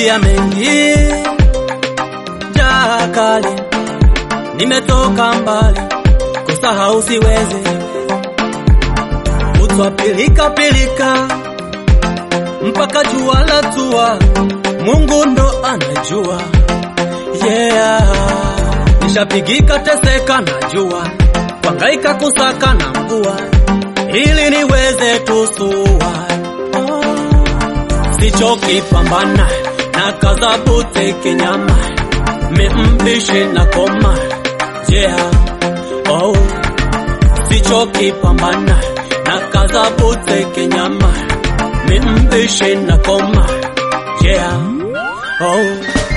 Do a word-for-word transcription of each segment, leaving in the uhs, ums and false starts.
nimepitia mengi, jaa kali, nimetoka mbali, kusahau siwezi, utwa pilika pilika, mpaka jua la tua, Mungu ndo anajua. Yeah, nishapigika teseka najua, kwangaika kusaka na mvua, ili niweze tusua. Oh, sichoki pambana, na kaza bute kinyama, mimbishi na koma. Yeah, oh, sichoki pambana, na kaza bute kinyama, mimbishi na koma. Yeah, oh,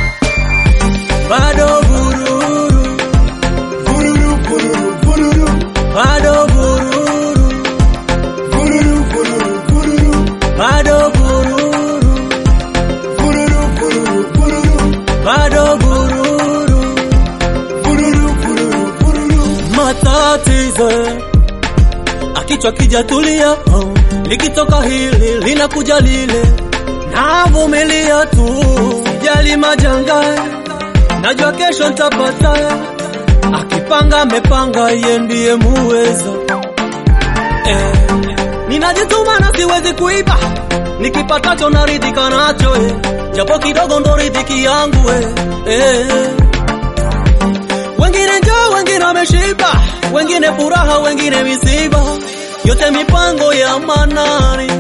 bado vururu, vururu, vururu, vururu, bado vururu, vururu, vururu, vururu, bado vururu, vururu, vururu, vururu, bado vururu, vururu, vururu, vururu. Matatizo akichwa kijatulia, oh, likitoka hili linakuja lile, navumilia tu, sijali majanga, najua kesho nitapata. Akipanga mepanga, yeye ndiye muweza. Eh, ninajituma na siwezi kuiba, nikipatacho naridhika nacho, eh, japo kidogo ndo riziki yangu. Eh, eh, wengine njaa, wengine wameshiba, wengine furaha, wengine misiba, yote mipango ya Manani.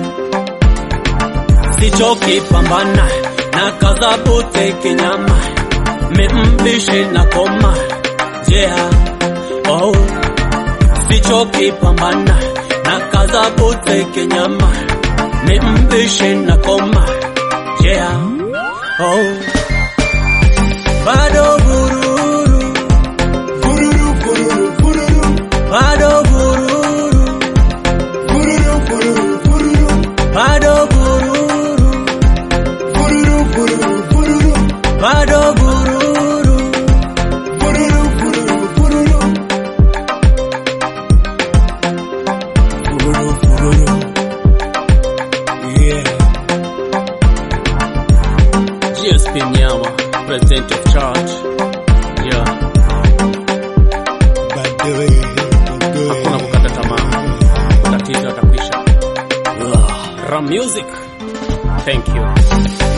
Sichoki pambana, na kaza bute kinyama, mimbishi na koma. Yeah, oh, sichoki pambana, na kaza bute kinyama, mimbishi na koma. Yeah, oh, bado vururu, vururu, vururu, vururu, bado vururu, vururu, vururu, vururu, bado vururu, vururu, vururu, vururu, bado vururu, vururu, vururu, vururu, vururu, vururu. Yeah. G S P Nyama, President of Church. Yeah. Hakuna kukata tamaa, matatizo yatakwisha. Ram Music. Thank you.